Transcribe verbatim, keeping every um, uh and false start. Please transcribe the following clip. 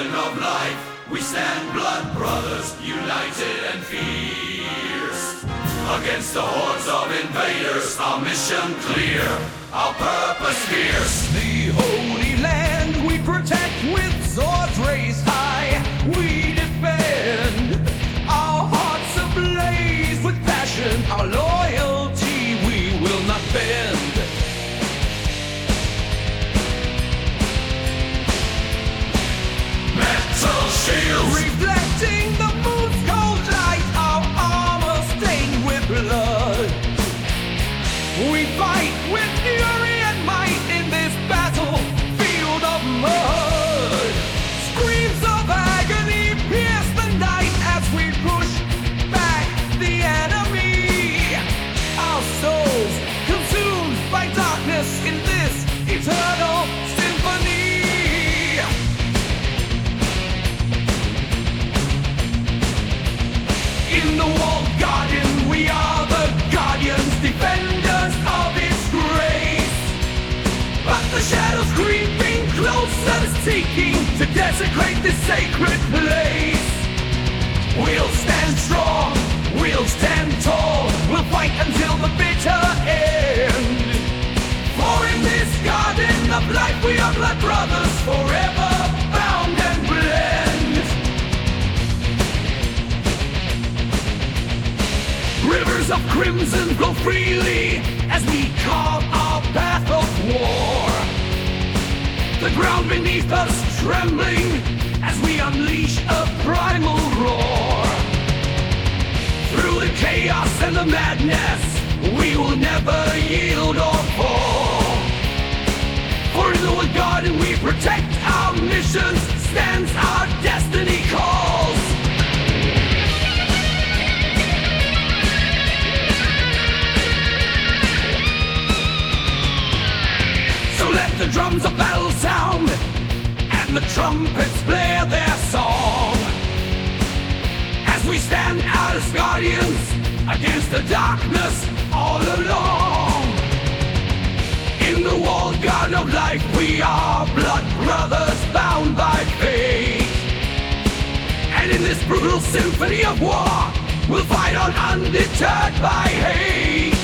garden of life, we stand blood brothers, united and fierce. Against the hordes of invaders, our mission clear, our purpose fierce. The Holy Land we protect with swords raised high. We defend, our hearts ablaze with passion, our loyalty we will not bend. Metal shields, reflecting the moon's cold light, our armor stained with blood. We fight with fury and might in this battlefield of mud. Screams of agony pierce the night as we push back the enemy. Our souls consumed by darkness in this eternal symphony. In the walled garden, we are the guardians, defenders of its grace. But the shadows creeping closer, seeking to desecrate this sacred place. We'll stand strong, we'll stand tall, we'll fight until the bitter end. For in this garden of life, we are blood brothers, forever bound and blend. Rivers of crimson flow freely as we carve our path of war. The ground beneath us trembling as we unleash a primal roar. Through the chaos and the madness, we will never yield or fall. For in the garden we protect our missions, stands our destiny calls. Let the drums of battle sound and the trumpets blare their song as we stand out as guardians against the darkness all along. In the walled garden of life, we are blood brothers bound by faith. And in this brutal symphony of war, we'll fight on undeterred by hate.